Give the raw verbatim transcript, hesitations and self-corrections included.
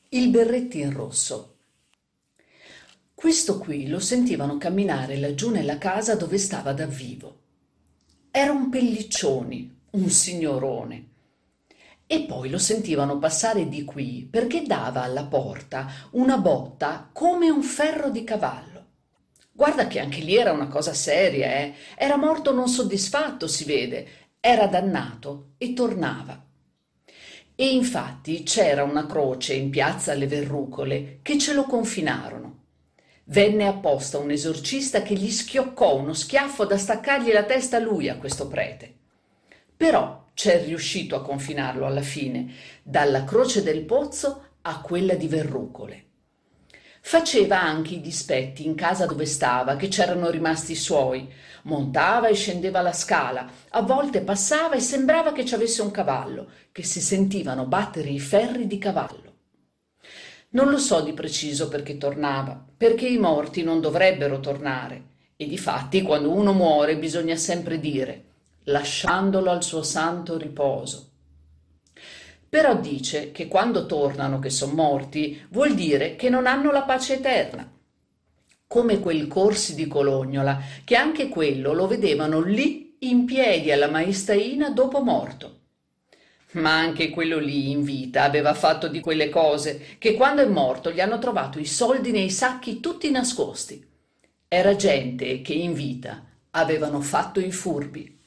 Il berrettin rosso. Questo qui lo sentivano camminare laggiù nella casa dove stava da vivo. Era un pelliccioni, un signorone. E poi lo sentivano passare di qui perché dava alla porta una botta come un ferro di cavallo. Guarda che anche lì era una cosa seria, eh? Era morto non soddisfatto, si vede, era dannato e tornava. E infatti c'era una croce in piazza alle Verrucole che ce lo confinarono. Venne apposta un esorcista che gli schioccò uno schiaffo da staccargli la testa a lui, a questo prete. Però c'è riuscito a confinarlo alla fine, dalla croce del Pozzo a quella di Verrucole. Faceva anche i dispetti in casa dove stava, che c'erano rimasti i suoi. Montava e scendeva la scala, a volte passava e sembrava che ci avesse un cavallo, che si sentivano battere i ferri di cavallo. Non lo so di preciso perché tornava, perché i morti non dovrebbero tornare, e difatti quando uno muore bisogna sempre dire, lasciandolo al suo santo riposo. Però dice che quando tornano che son morti vuol dire che non hanno la pace eterna, come quel Corsi di Colognola, che anche quello lo vedevano lì in piedi alla Maistaina dopo morto. Ma anche quello lì in vita aveva fatto di quelle cose che quando è morto gli hanno trovato i soldi nei sacchi tutti nascosti. Era gente che in vita avevano fatto i furbi.